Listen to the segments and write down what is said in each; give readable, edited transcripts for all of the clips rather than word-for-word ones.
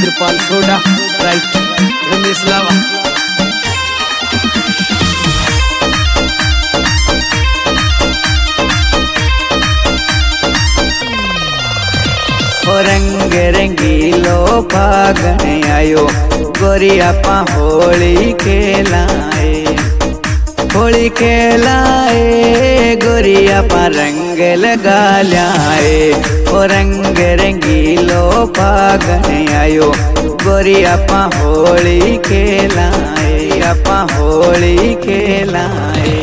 कृपाल सोडा राइट रमेश लावा। रंग रंगीलो फागण आयो गोरी आपा होली खेलाए, होली खेलाए गोरी आपा रंग लगा लाए। ओ रंग रंगीलो फागण आयो गोरी आपा होली खेलाए, आपा होली खेलाए।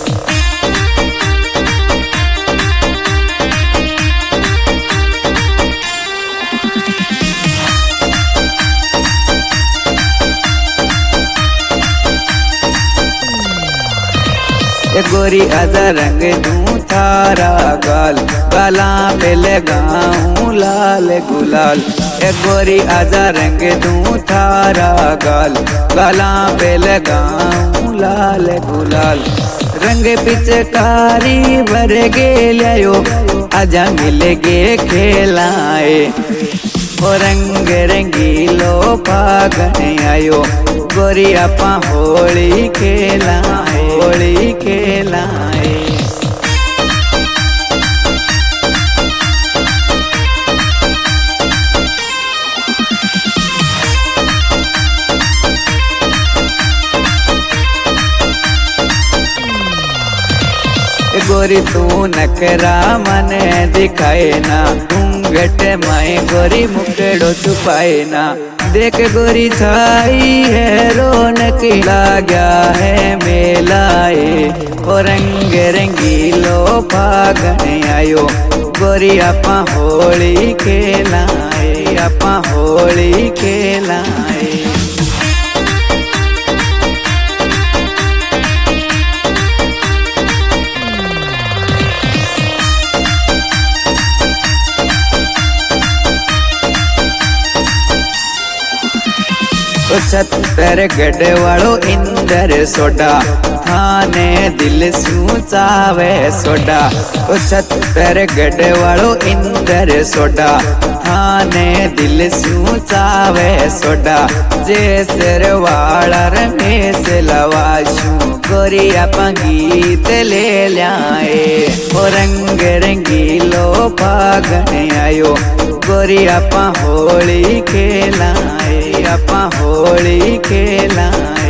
गोरी आजा रंग दूं थारा गाल, गाला पे लगाऊं लाल गुलाल। गोरी आजा रंग दूं थारा गाल, गाला पे लगाऊं लाल गुलाल। रंग पिचकारी भर गे लियो आजा मिल गे खेलाए। ओ रंग रंगीलो फागण आयो गोरी आपा होली खेलाए, होली खेलाए। गोरी तू नखरा मने दिखाए ना, घूंघट में गोरी मुकड़ो छुपाए ना। देख गोरी छाई है रौनक लाग्या है मेलाए। ओ रंग रंगीलो फागण आयो गोरी आपा होली खेलाए, आपा होली खेलाए। छत्तरगढ़ वालो इंदर सोडा थाने दिल सू चावे सोडा। छत्तरगढ़ वालो इंदर सोडा थाने दिल सू चावे सोडा। जे सरवाड़ा रमेश लवाशू गोरी आपा गीत ले लाए। ओ रंग रंगीलो फागण आयो गोरी आपा होली खेलाए, आपा होली खेलाए।